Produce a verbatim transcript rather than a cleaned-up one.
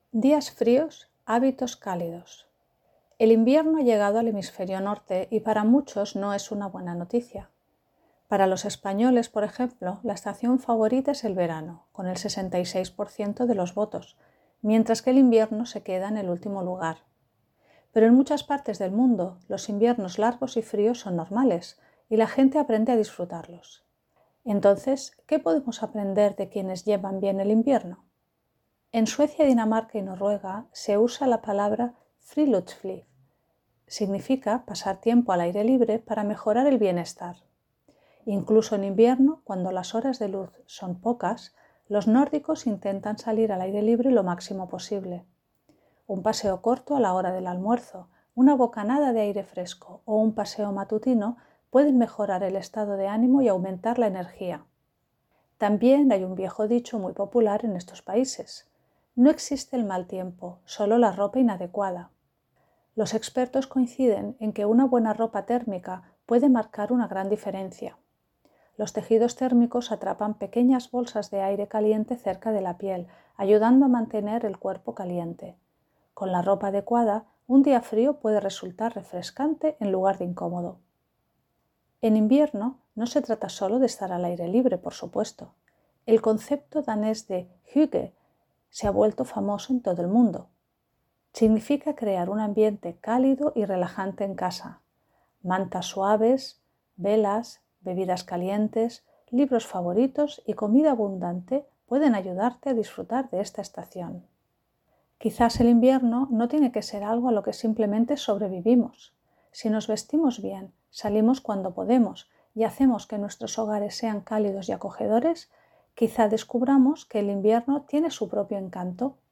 Días fríos, hábitos cálidos. El invierno ha llegado al hemisferio norte y para muchos no es una buena noticia. Para los españoles, por ejemplo, la estación favorita es el verano, con el sesenta y seis por ciento de los votos, mientras que el invierno se queda en el último lugar. Pero en muchas partes del mundo, los inviernos largos y fríos son normales y la gente aprende a disfrutarlos. Entonces, ¿qué podemos aprender de quienes llevan bien el invierno? En Suecia, Dinamarca y Noruega se usa la palabra friluftsliv. Significa pasar tiempo al aire libre para mejorar el bienestar. Incluso en invierno, cuando las horas de luz son pocas, los nórdicos intentan salir al aire libre lo máximo posible. Un paseo corto a la hora del almuerzo, una bocanada de aire fresco o un paseo matutino pueden mejorar el estado de ánimo y aumentar la energía. También hay un viejo dicho muy popular en estos países: no existe el mal tiempo, solo la ropa inadecuada. Los expertos coinciden en que una buena ropa térmica puede marcar una gran diferencia. Los tejidos térmicos atrapan pequeñas bolsas de aire caliente cerca de la piel, ayudando a mantener el cuerpo caliente. Con la ropa adecuada, un día frío puede resultar refrescante en lugar de incómodo. En invierno no se trata solo de estar al aire libre, por supuesto. El concepto danés de hygge se ha vuelto famoso en todo el mundo. Significa crear un ambiente cálido y relajante en casa. Mantas suaves, velas, bebidas calientes, libros favoritos y comida abundante pueden ayudarte a disfrutar de esta estación. Quizás el invierno no tiene que ser algo a lo que simplemente sobrevivimos. Si nos vestimos bien, salimos cuando podemos y hacemos que nuestros hogares sean cálidos y acogedores, quizá descubramos que el invierno tiene su propio encanto.